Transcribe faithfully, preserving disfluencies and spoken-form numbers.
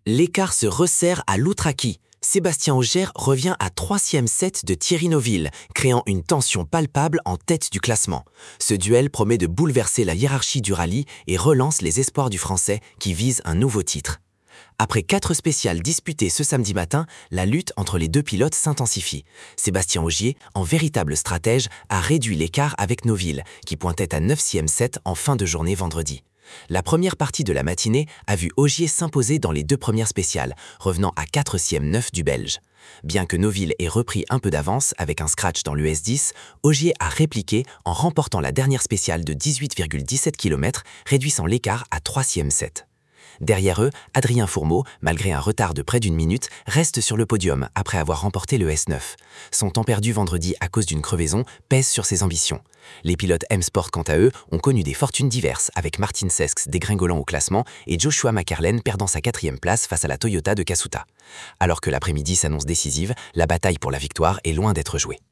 L'écart se resserre à l'Outraki. Sébastien Ogier revient à troisième set de Thierry Neuville, créant une tension palpable en tête du classement. Ce duel promet de bouleverser la hiérarchie du rallye et relance les espoirs du Français qui vise un nouveau titre. Après quatre spéciales disputées ce samedi matin, la lutte entre les deux pilotes s'intensifie. Sébastien Ogier, en véritable stratège, a réduit l'écart avec Neuville, qui pointait à neuvième set en fin de journée vendredi. La première partie de la matinée a vu Ogier s'imposer dans les deux premières spéciales, revenant à quatrième neuf du Belge. Bien que Neuville ait repris un peu d'avance avec un scratch dans l'U S dix, Ogier a répliqué en remportant la dernière spéciale de dix-huit virgule dix-sept kilomètres, réduisant l'écart à troisième set. Derrière eux, Adrien Fourmeau, malgré un retard de près d'une minute, reste sur le podium après avoir remporté le S neuf. Son temps perdu vendredi à cause d'une crevaison pèse sur ses ambitions. Les pilotes M-Sport, quant à eux, ont connu des fortunes diverses, avec Martin Sesks dégringolant au classement et Joshua McCarlen perdant sa quatrième place face à la Toyota de Kasuta. Alors que l'après-midi s'annonce décisive, la bataille pour la victoire est loin d'être jouée.